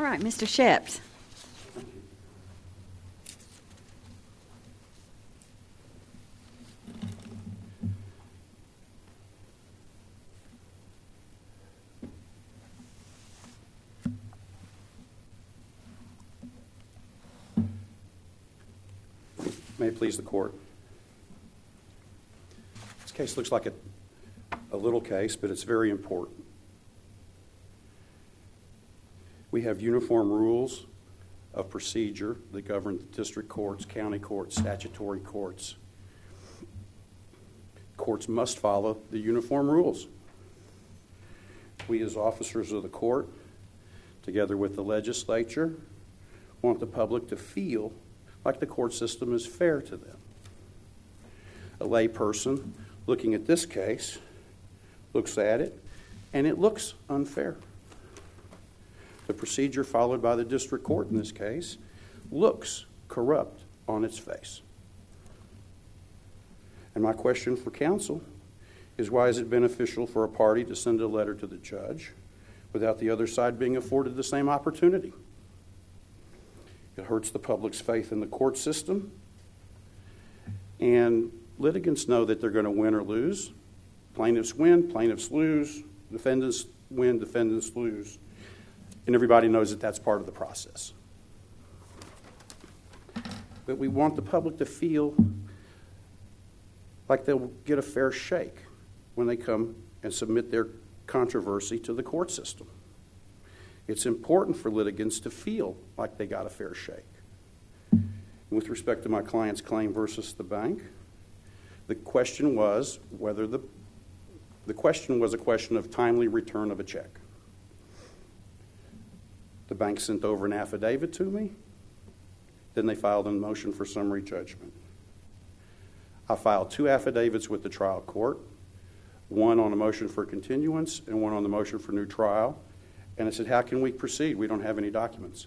All right, Mr. Sheps. May it please the court. This case looks like a little case, but it's very important. We have uniform rules of procedure that govern the district courts, county courts, statutory courts. Courts must follow the uniform rules. We as officers of the court, together with the legislature, want the public to feel like the court system is fair to them. A lay person looking at this case looks at it, and it looks unfair. The procedure followed by the district court in this case looks corrupt on its face. And my question for counsel is, why is it beneficial for a party to send a letter to the judge without the other side being afforded the same opportunity? It hurts the public's faith in the court system, and litigants know that they're going to win or lose. Plaintiffs win, plaintiffs lose, defendants win, defendants lose, and everybody knows that that's part of the process. But we want the public to feel like they'll get a fair shake when they come and submit their controversy to the court system. It's important for litigants to feel like they got a fair shake. And with respect to my client's claim versus the bank, the question was whether the question was a question of timely return of a check. The bank sent over an affidavit to me. Then they filed a motion for summary judgment. I filed 2 affidavits with the trial court, one on a motion for continuance and one on the motion for new trial. And I said, how can we proceed? We don't have any documents.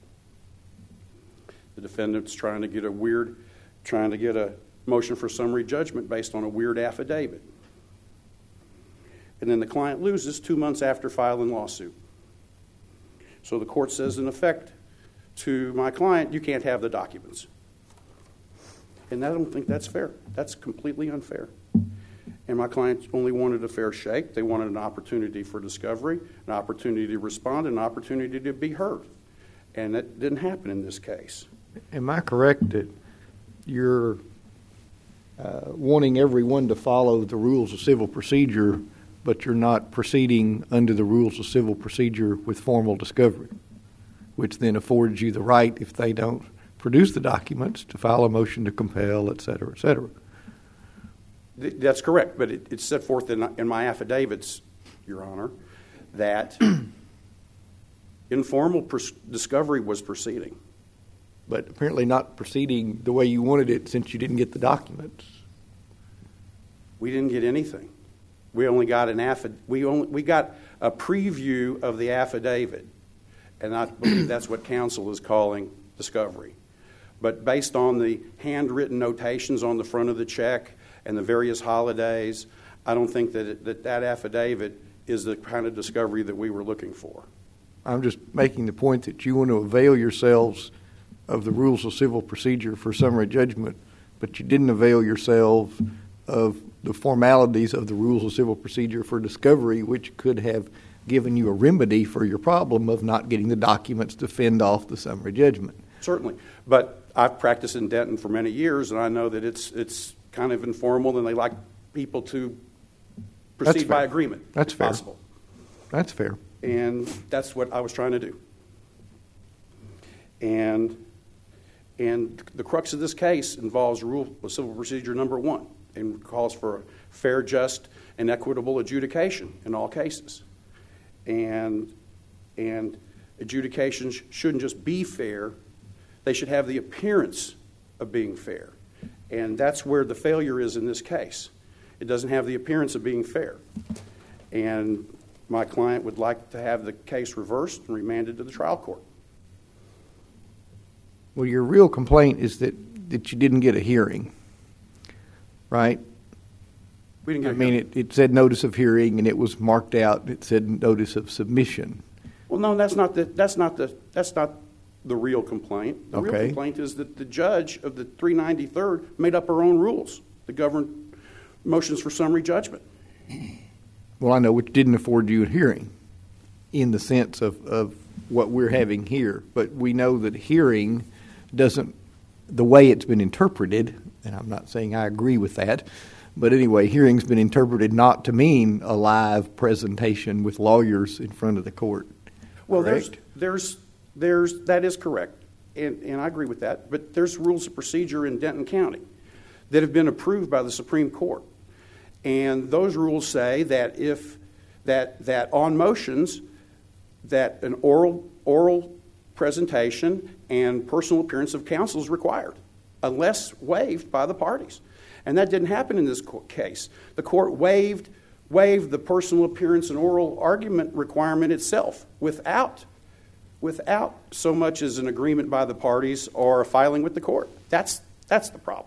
The defendant's trying to get a motion for summary judgment based on a weird affidavit. And then the client loses 2 months after filing lawsuit. So the court says, in effect, to my client, you can't have the documents. And I don't think that's fair. That's completely unfair. And my clients only wanted a fair shake. They wanted an opportunity for discovery, an opportunity to respond, an opportunity to be heard. And that didn't happen in this case. Am I correct that you're wanting everyone to follow the rules of civil procedure, but you're not proceeding under the rules of civil procedure with formal discovery, which then affords you the right, if they don't produce the documents, to file a motion to compel, et cetera, et cetera? That's correct, but it's set forth in my affidavits, Your Honor, that informal discovery was proceeding. But apparently not proceeding the way you wanted it, since you didn't get the documents. We didn't get anything. We only got we got a preview of the affidavit, and I believe that's what counsel is calling discovery. But based on the handwritten notations on the front of the check and the various holidays, I don't think that affidavit is the kind of discovery that we were looking for. I'm just making the point that you want to avail yourselves of the rules of civil procedure for summary judgment, but you didn't avail yourselves of the formalities of the rules of civil procedure for discovery, which could have given you a remedy for your problem of not getting the documents to fend off the summary judgment. Certainly. But I've practiced in Denton for many years, and I know that it's kind of informal, and they like people to proceed by agreement. That's fair. Possible. That's fair. And that's what I was trying to do. And the crux of this case involves rule of civil procedure number 1 and calls for a fair, just, and equitable adjudication in all cases. And adjudications shouldn't just be fair, they should have the appearance of being fair. And that's where the failure is in this case. It doesn't have the appearance of being fair. And my client would like to have the case reversed and remanded to the trial court. Well, your real complaint is that you didn't get a hearing, right? We didn't get a hearing. It said notice of hearing, and it was marked out. It said notice of submission. Well, no, that's not the real complaint. The real complaint is that the judge of the 393rd made up her own rules that govern motions for summary judgment. Well, I know, which didn't afford you a hearing in the sense of what we're having here. But we know that hearing doesn't, the way it's been interpreted, and I'm not saying I agree with that, but anyway, hearing's been interpreted not to mean a live presentation with lawyers in front of the court. Well, correct? there's that is correct, and I agree with that. But there's rules of procedure in Denton County that have been approved by the Supreme Court, and those rules say that if that on motions that an oral presentation and personal appearance of counsel is required, unless waived by the parties. And that didn't happen in this case. The court waived the personal appearance and oral argument requirement itself without so much as an agreement by the parties or a filing with the court. That's the problem,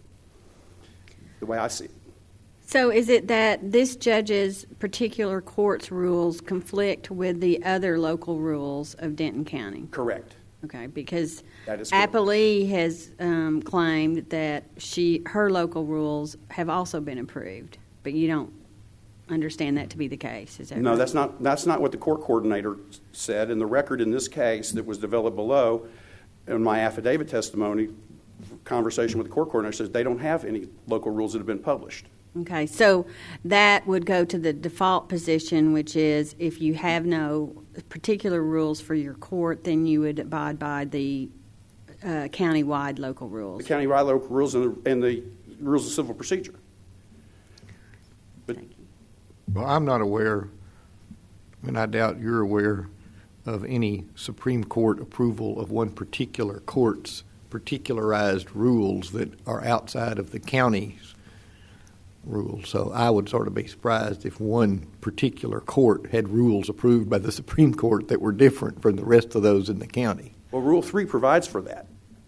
the way I see it. So is it that this judge's particular court's rules conflict with the other local rules of Denton County? Correct. Okay, because correct. Applee has claimed that her local rules have also been approved, but you don't understand that to be the case. Is that No, right? that's not what the court coordinator said. And the record in this case that was developed below, in my affidavit testimony, conversation with the court coordinator says they don't have any local rules that have been published. Okay, so that would go to the default position, which is if you have no particular rules for your court, then you would abide by the county-wide local rules. The county-wide local rules and the rules of civil procedure. But, Thank you. Well, I'm not aware, and I doubt you're aware, of any Supreme Court approval of one particular court's particularized rules that are outside of the county's rules. So I would sort of be surprised if one particular court had rules approved by the Supreme Court that were different from the rest of those in the county. well, Rule 3 provides for that.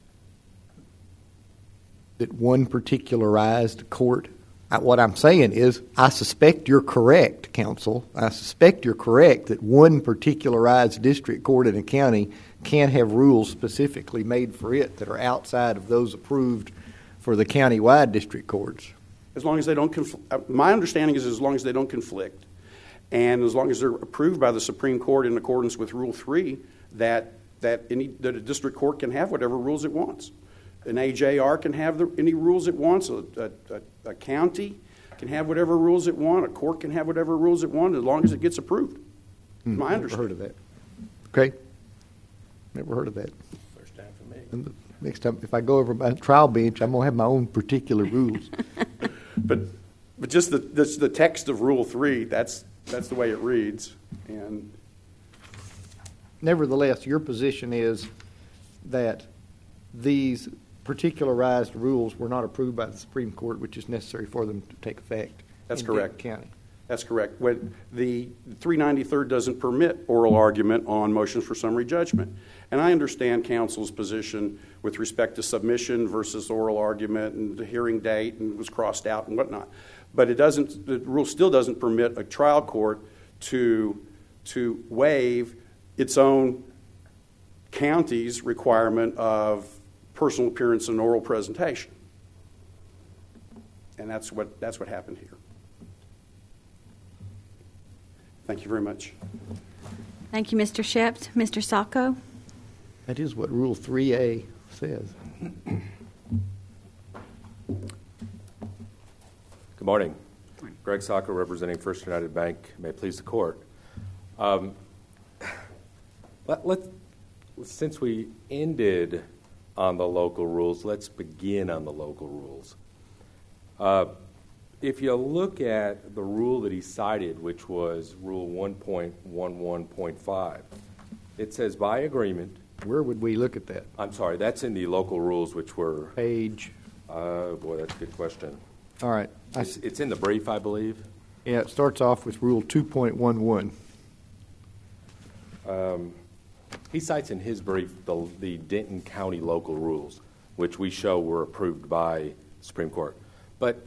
That one particularized court, what I'm saying is I suspect you're correct, counsel. I suspect you're correct that one particularized district court in a county can have rules specifically made for it that are outside of those approved for the county-wide district courts. As long as they don't my understanding is as long as they don't conflict, and as long as they're approved by the Supreme Court in accordance with Rule 3, that a district court can have whatever rules it wants. An AJR can have any rules it wants. A county can have whatever rules it wants. A court can have whatever rules it wants as long as it gets approved. My understanding. Never heard of that. Okay. Never heard of that. First time for me. And the next time, if I go over my trial bench, I'm going to have my own particular rules. But just the text of Rule 3, that's the way it reads. And Nevertheless, your position is that these particularized rules were not approved by the Supreme Court, which is necessary for them to take effect. That's in correct. Denton County. That's correct. When the 393rd doesn't permit oral argument on motions for summary judgment. And I understand counsel's position with respect to submission versus oral argument and the hearing date and was crossed out and whatnot. But the rule still doesn't permit a trial court to waive its own county's requirement of personal appearance and oral presentation. And that's what happened here. Thank you very much. Thank you, Mr. Shept. Mr. Sacco? That is what Rule 3A says. Good morning. Greg Sacco, representing First United Bank. May it please the court. Since we ended on the local rules, let's begin on the local rules. If you look at the rule that he cited, which was Rule 1.11.5, it says by agreement. Where would we look at that? I'm sorry, that's in the local rules, which were. Page. Boy, that's a good question. All right. It's in the brief, I believe. Yeah, it starts off with Rule 2.11. He cites in his brief the Denton County local rules, which we show were approved by Supreme Court. But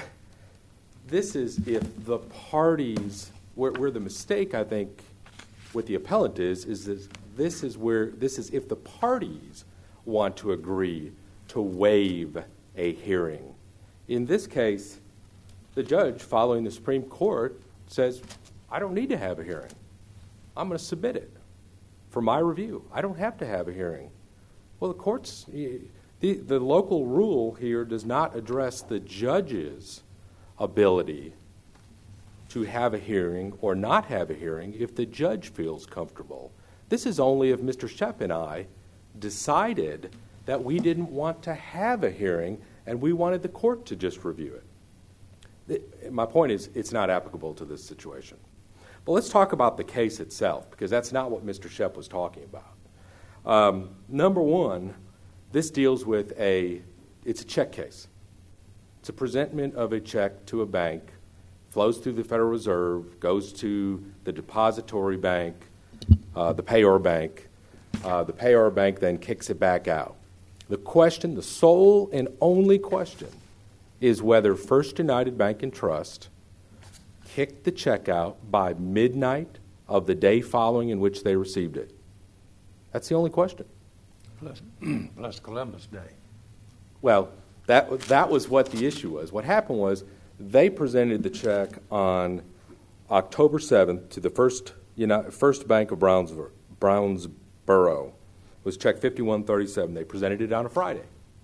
this is if the parties, where the mistake, I think, what the appellant is this is if the parties want to agree to waive a hearing. In this case, the judge, following the Supreme Court, says, I don't need to have a hearing. I'm going to submit it for my review. I don't have to have a hearing. Well, the courts, the local rule here does not address the judge's ability to have a hearing or not have a hearing if the judge feels comfortable. This is only if Mr. Shep and I decided that we didn't want to have a hearing and we wanted the court to just review it. My point is, it's not applicable to this situation. But let's talk about the case itself, because that's not what Mr. Shep was talking about. Number one, this deals with it's a check case. It's a presentment of a check to a bank, flows through the Federal Reserve, goes to the depository bank, the payor bank. The payor bank then kicks it back out. The question, the sole and only question, is whether First United Bank and Trust kicked the check out by midnight of the day following in which they received it. That's the only question. Plus Columbus Day. Well, that was what the issue was. What happened was they presented the check on October 7th to the First Bank of Brownsboro. It was check 5137. They presented it on a Friday.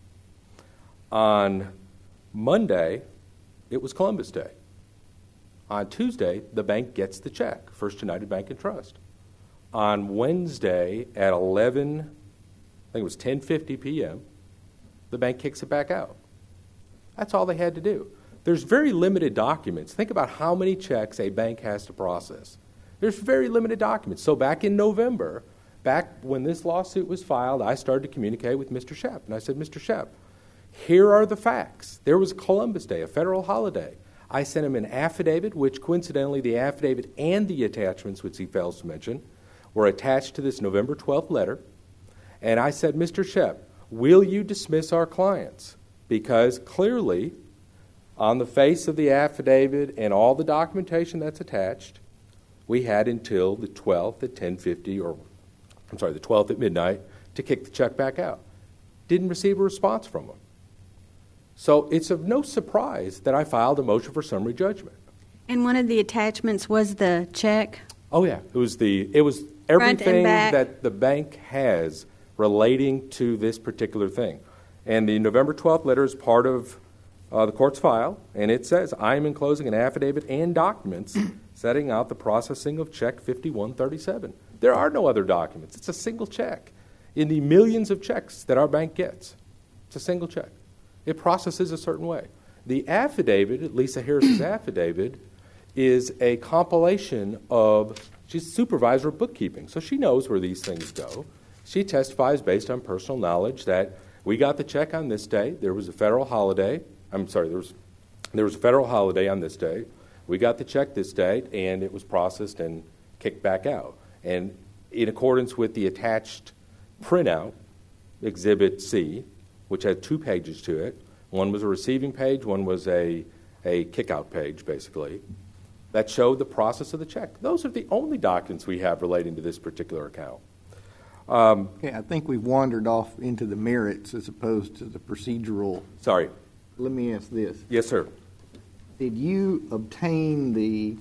On Monday, it was Columbus Day. On Tuesday, the bank gets the check, First United Bank and Trust. On Wednesday at 10:50 p.m., the bank kicks it back out. That's all they had to do. There's very limited documents. Think about how many checks a bank has to process. There's very limited documents. So back in November, back when this lawsuit was filed, I started to communicate with Mr. Shep. And I said, Mr. Shep, here are the facts. There was Columbus Day, a federal holiday. I sent him an affidavit, which coincidentally the affidavit and the attachments, which he fails to mention, were attached to this November 12th letter. And I said, Mr. Shep, will you dismiss our clients? Because clearly, on the face of the affidavit and all the documentation that's attached, we had until the 12th at 10:50, the 12th at midnight, to kick the check back out. Didn't receive a response from them. So it's of no surprise that I filed a motion for summary judgment. And one of the attachments was the check? Oh, yeah. It was everything that the bank has relating to this particular thing. And the November 12th letter is part of the court's file, and it says, I am enclosing an affidavit and documents setting out the processing of check 5137. There are no other documents. It's a single check in the millions of checks that our bank gets. It's a single check. It processes a certain way. The affidavit, Lisa Harris's affidavit, is a compilation of, she's supervisor of bookkeeping, so she knows where these things go. She testifies based on personal knowledge that we got the check on this day. There was a federal holiday. There was a federal holiday on this day. We got the check this day, and it was processed and kicked back out. And in accordance with the attached printout, Exhibit C, which had 2 pages to it, one was a receiving page, one was a kick-out page, basically, that showed the process of the check. Those are the only documents we have relating to this particular account. Okay, I think we've wandered off into the merits as opposed to the procedural. Sorry. Let me ask this. Yes, sir. Did you obtain the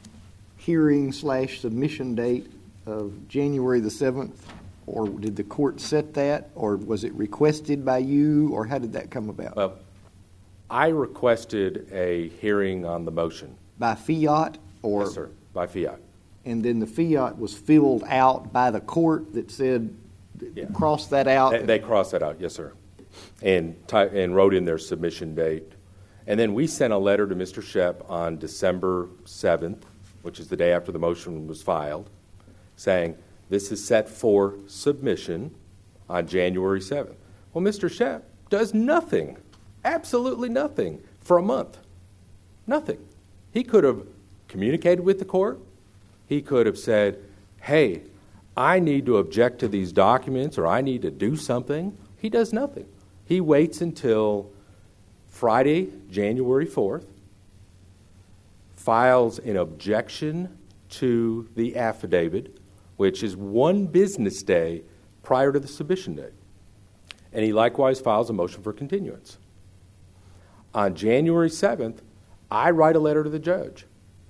hearing/submission date of January the 7th, or did the court set that, or was it requested by you, or how did that come about? Well, I requested a hearing on the motion. By fiat? Or Yes, sir, by fiat. And then the fiat was filled out by the court that said, cross that out? They crossed that out, yes, sir, and wrote in their submission date. And then we sent a letter to Mr. Shep on December 7th, which is the day after the motion was filed, saying this is set for submission on January 7th. Well, Mr. Shep does nothing, absolutely nothing, for a month. Nothing. He could have communicated with the court. He could have said, hey, I need to object to these documents, or I need to do something. He does nothing. He waits until Friday, January 4th, files an objection to the affidavit, which is 1 business day prior to the submission date. And he likewise files a motion for continuance. On January 7th, I write a letter to the judge.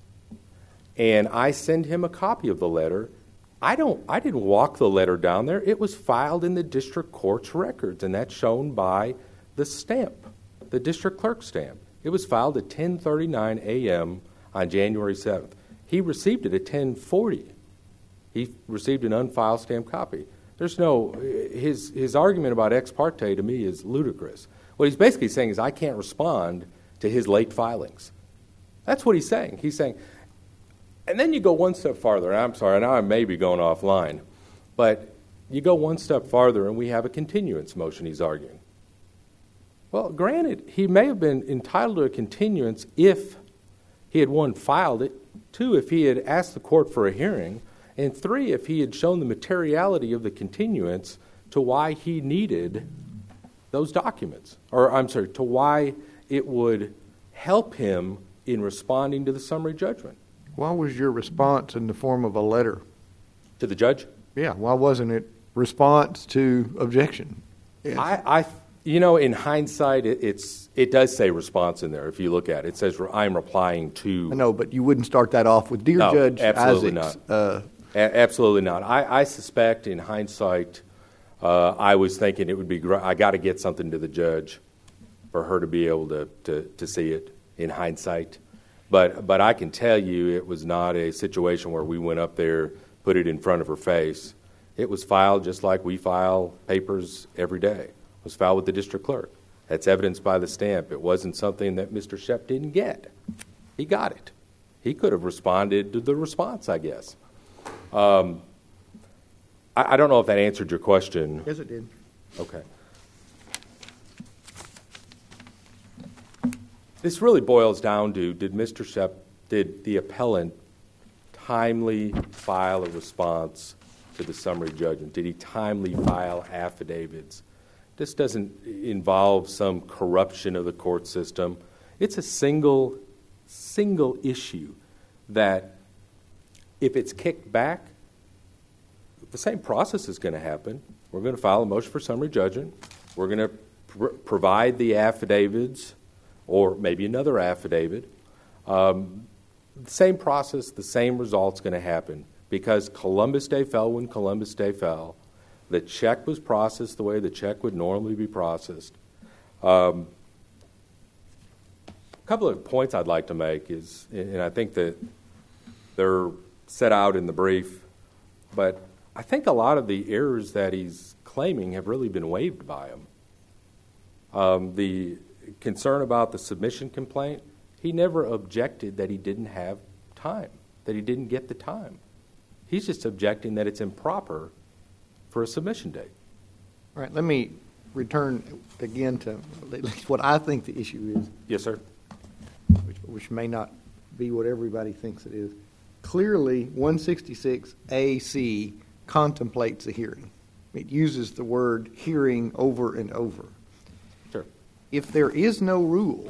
And I send him a copy of the letter. I didn't walk the letter down there. It was filed in the district court's records, and that's shown by the stamp, the district clerk stamp. It was filed at 10:39 a.m. on January 7th. He received it at 10:40. He received an unfiled stamped copy. There's no his argument about ex parte to me is ludicrous. What he's basically saying is I can't respond to his late filings. That's what he's saying. He's saying, and then you go one step farther. And I'm sorry, now I may be going offline, but you go one step farther and we have a continuance motion he's arguing. Well, granted, he may have been entitled to a continuance if he had, 1, filed it, 2, if he had asked the court for a hearing, and 3, if he had shown the materiality of the continuance to why he needed those documents, or I'm sorry, to why it would help him in responding to the summary judgment. Why was your response in the form of a letter? To the judge? Yeah, why wasn't it response to objection? Yes. In hindsight, it does say response in there. If you look at it, it says I'm replying to. I know, but you wouldn't start that off with "Dear No, Judge absolutely Isaacs." not. Absolutely not. I suspect in hindsight, I was thinking it would be great. I got to get something to the judge for her to be able to see it in hindsight. But I can tell you it was not a situation where we went up there, put it in front of her face. It was filed just like we file papers every day. It was filed with the district clerk. That's evidenced by the stamp. It wasn't something that Mr. Shep didn't get. He got it. He could have responded to the response, I guess. I don't know if that answered your question. Yes, it did. Okay. This really boils down to, did the appellant timely file a response to the summary judgment? Did he timely file affidavits? This doesn't involve some corruption of the court system. It's a single issue that if it's kicked back, the same process is going to happen. We're going to file a motion for summary judgment. We're going to provide the affidavits or maybe another affidavit. The same process, the same result's going to happen because Columbus Day fell when Columbus Day fell. The check was processed the way the check would normally be processed. A couple of points I'd like to make is, and I think that they're set out in the brief, but I think a lot of the errors that he's claiming have really been waived by him. The concern about the submission complaint, he never objected that he didn't have time, that he didn't get the time. He's just objecting that it's improper for a submission date. All right, let me return again to at least what I think the issue is. Yes, sir. Which may not be what everybody thinks it is. Clearly, 166AC contemplates a hearing. It uses the word hearing over and over. Sure. If there is no rule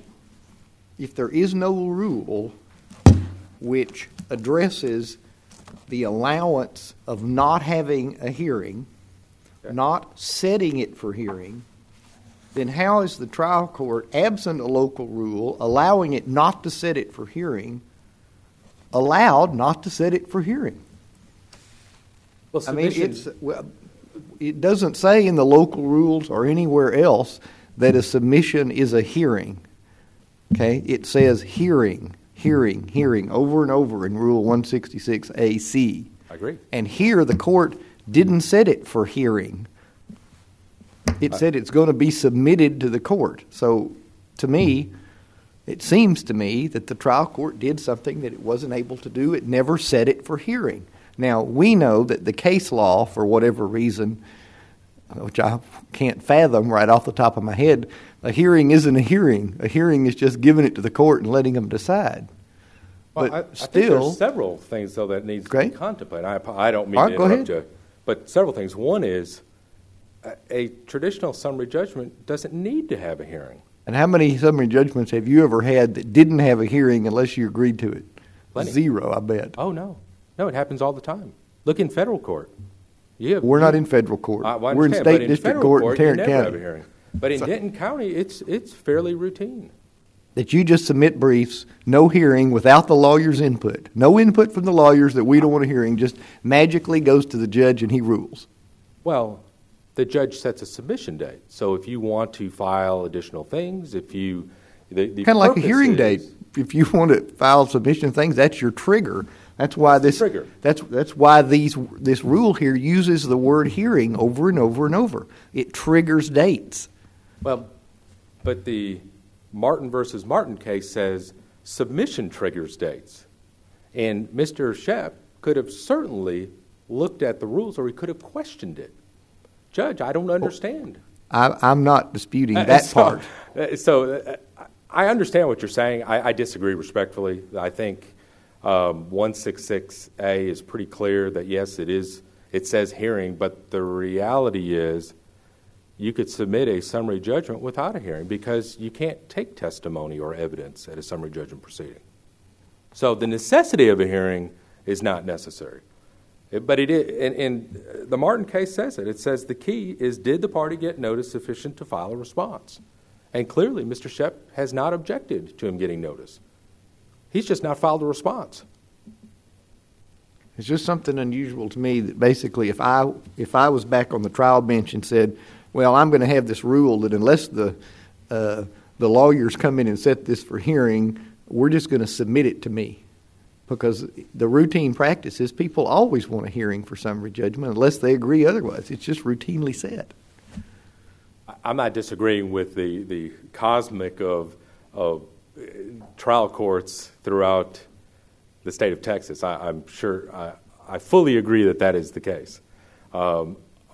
which addresses the allowance of not having a hearing, not setting it for hearing, then how is the trial court, absent a local rule, allowing it not to set it for hearing, allowed not to set it for hearing? Well, it doesn't say in the local rules or anywhere else that a submission is a hearing. Okay? It says hearing over and over in Rule 166AC. I agree. And here the court didn't set it for hearing. It said it's going to be submitted to the court. So to me, it seems to me that the trial court did something that it wasn't able to do. It never set it for hearing. Now, we know that the case law, for whatever reason, which I can't fathom right off the top of my head, a hearing isn't a hearing. A hearing is just giving it to the court and letting them decide. Well, But I still, think there's several things, though, that needs to be contemplated. I don't mean All to right, go interrupt ahead. you, but several things. One is a traditional summary judgment doesn't need to have a hearing. and how many summary judgments have you ever had that didn't have a hearing unless you agreed to it? Plenty. 0, I bet. Oh, no. No, it happens all the time. Look in federal court. We're not in federal court. Well, We're in understand, but state district federal court in you Tarrant never have a County. hearing. But in Denton County, it's fairly routine. That you just submit briefs, no hearing, without the lawyer's input. No input from the lawyers that we don't want a hearing, just magically goes to the judge and he rules. Well, the judge sets a submission date. So if you want to file additional things, if you... the Kind of like a purpose hearing is- date. If you want to file submission things, that's your trigger. That's why this. Trigger. That's why this rule here uses the word hearing over and over and over. It triggers dates. Well, but the Martin versus Martin case says submission triggers dates. And Mr. Shep could have certainly looked at the rules, or he could have questioned it. Judge, I don't understand. I'm not disputing that part. I understand what you're saying. I disagree respectfully. I think 166A is pretty clear that, yes, it says hearing, but the reality is you could submit a summary judgment without a hearing because you can't take testimony or evidence at a summary judgment proceeding. So the necessity of a hearing is not necessary. But it is, and the Martin case says it. It says the key is, did the party get notice sufficient to file a response? And clearly, Mr. Shep has not objected to him getting notice. He's just not filed a response. It's just something unusual to me that basically if I was back on the trial bench and said, well, I'm going to have this rule that unless the lawyers come in and set this for hearing, we're just going to submit it to me. Because the routine practice is people always want a hearing for summary judgment unless they agree otherwise. It's just routinely set. I'm not disagreeing with the cosmic of trial courts throughout the state of Texas. I'm sure I fully agree that is the case. But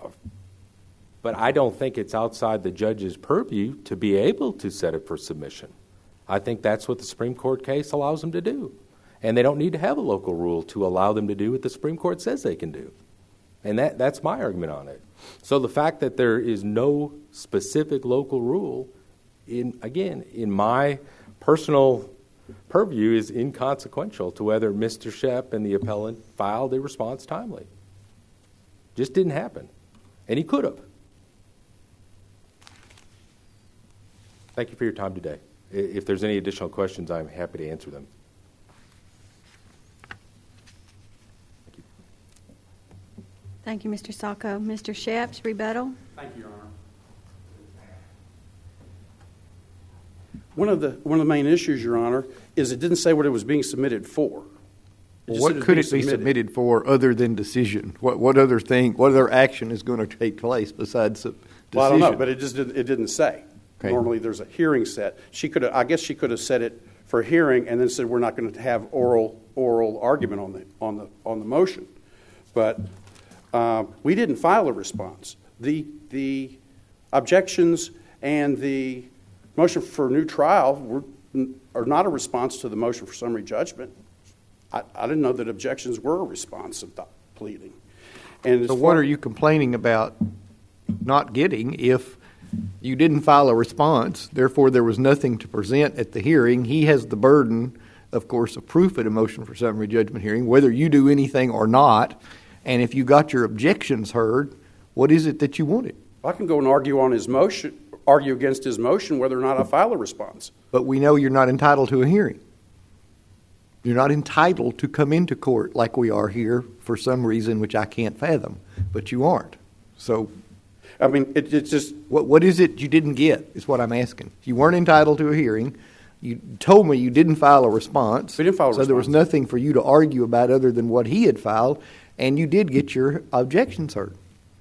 I don't think it's outside the judge's purview to be able to set it for submission. I think that's what the Supreme Court case allows them to do. And they don't need to have a local rule to allow them to do what the Supreme Court says they can do. And that's my argument on it. So the fact that there is no specific local rule, in my personal purview, is inconsequential to whether Mr. Shep and the appellant filed a response timely. Just didn't happen. And he could have. Thank you for your time today. If there's any additional questions, I'm happy to answer them. Thank you, Mr. Sacco. Mr. Sheps, rebuttal. Thank you, Your Honor. One of the main issues, Your Honor, is it didn't say what it was being submitted for. What could it be submitted for other than decision? What other action is going to take place besides decision? Well, I don't know, but it didn't say. Okay. Normally, there's a hearing set. I guess she could have set it for hearing and then said we're not going to have oral argument on the motion, but we didn't file a response. The objections and the motion for new trial are not a response to the motion for summary judgment. I didn't know that objections were a response of the pleading. And so what are you complaining about not getting if you didn't file a response, therefore there was nothing to present at the hearing? He has the burden, of course, of proof at a motion for summary judgment hearing, whether you do anything or not. And if you got your objections heard, what is it that you wanted? I can go and argue against his motion whether or not I file a response. But we know you're not entitled to a hearing. You're not entitled to come into court like we are here for some reason which I can't fathom, but you aren't. So, I mean, it's just... What is it you didn't get is what I'm asking. You weren't entitled to a hearing. You told me you didn't file a response. We didn't file a response. So there was nothing for you to argue about other than what he had filed, and you did get your objections heard.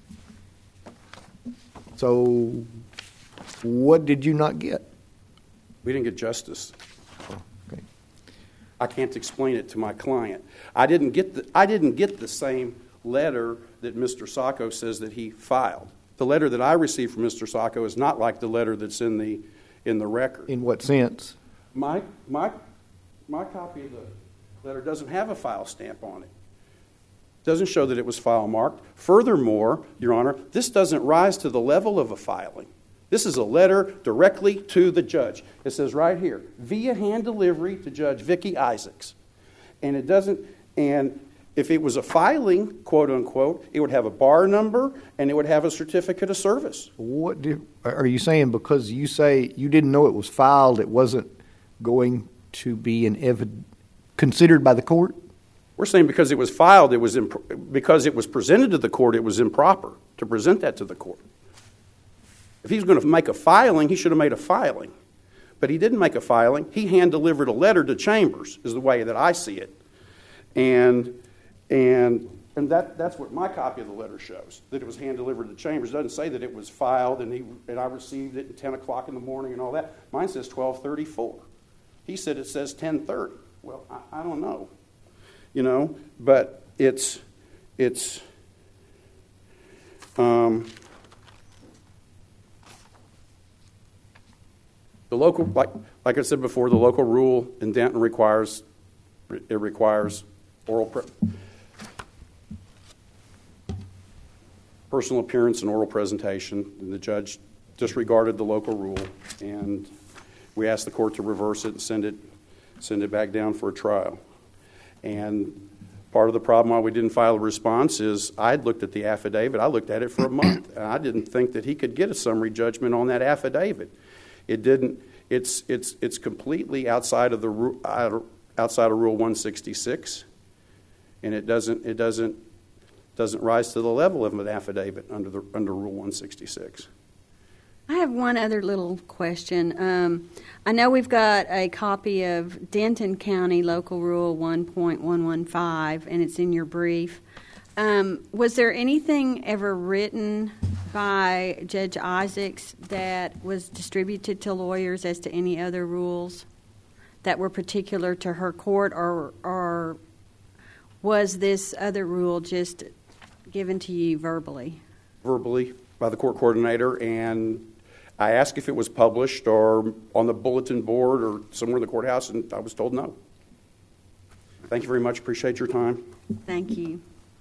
So what did you not get? We didn't get justice. Okay. I can't explain it to my client. I didn't get the same letter that Mr. Sacco says that he filed. The letter that I received from Mr. Sacco is not like the letter that's in the record. In what sense? My copy of the letter doesn't have a file stamp on it. Doesn't show that it was file marked. Furthermore, Your Honor, this doesn't rise to the level of a filing. This is a letter directly to the judge. It says right here, via hand delivery to Judge Vicki Isaacs. And it doesn't, and If it was a filing, quote unquote, it would have a bar number and it would have a certificate of service. Are you saying because you say you didn't know it was filed, it wasn't going to be considered by the court? We're saying because it was filed, because it was presented to the court, it was improper to present that to the court. If he was going to make a filing, he should have made a filing. But he didn't make a filing. He hand-delivered a letter to Chambers, is the way that I see it. And that's what my copy of the letter shows, that it was hand-delivered to Chambers. It doesn't say that it was filed and I received it at 10 o'clock in the morning and all that. Mine says 12:34. He said it says 10:30. Well, I don't know, but it's the local, like I said before, the local rule in Denton requires personal appearance and oral presentation. And the judge disregarded the local rule, and we asked the court to reverse it and send it back down for a trial. And part of the problem why we didn't file a response is I'd looked at the affidavit. I looked at it for a month, and I didn't think that he could get a summary judgment on that affidavit. It didn't. It's completely outside of Rule 166, and it doesn't rise to the level of an affidavit under Rule 166. I have one other little question. I know we've got a copy of Denton County Local Rule 1.115, and it's in your brief. Was there anything ever written by Judge Isaacs that was distributed to lawyers as to any other rules that were particular to her court, or was this other rule just given to you verbally? Verbally by the court coordinator, and I asked if it was published or on the bulletin board or somewhere in the courthouse, and I was told no. Thank you very much. Appreciate your time. Thank you.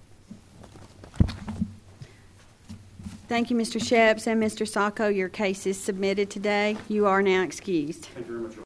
Thank you, Mr. Sheps and Mr. Sacco. Your case is submitted today. You are now excused. Thank you very much.